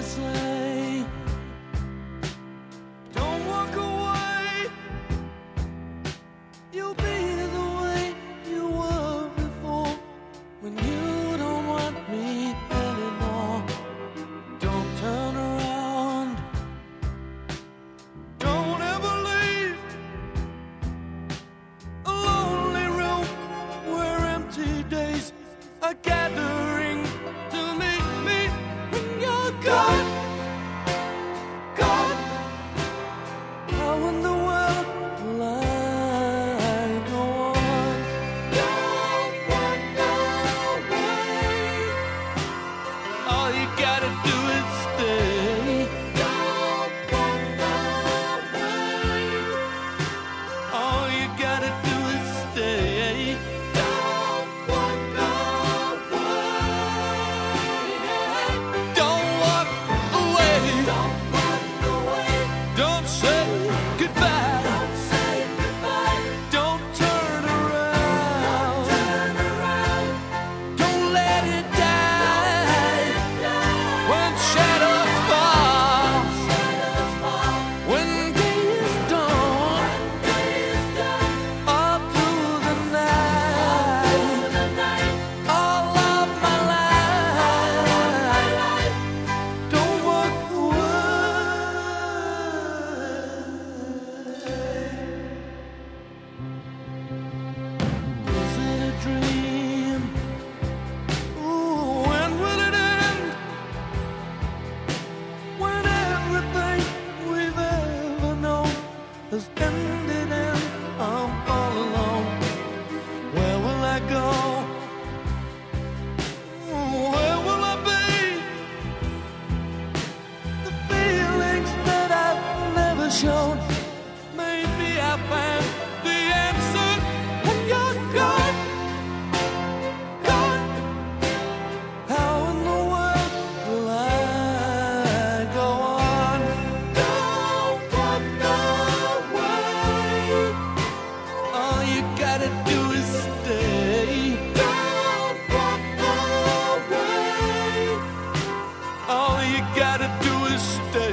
sleigh. Don't walk away. You'll be the way you were before, when you don't want me anymore. Don't turn around. Don't ever leave a lonely room where empty days are gathering to meet me when you're gone. Gone. How in the world will I go on? Don't walk away. All you gotta do is stay. Don't walk away. All you gotta do is stay. Don't walk away. Don't walk away. Don't walk away. Don't say goodbye. Don't say goodbye. Don't turn around. Don't turn around. Don't let it die. When shadows fall. When day is dawn. All through the night. All of my life. Don't walk away. Is it a dream? Ooh, when will it end? When everything we've ever known has ended and I'm all alone. Where will I go? Where will I be? The feelings that I've never shown. Maybe I found the answer when you're gone. Gone. How in the world will I go on? Don't walk away. All you gotta do is stay. Don't walk away. All you gotta do is stay.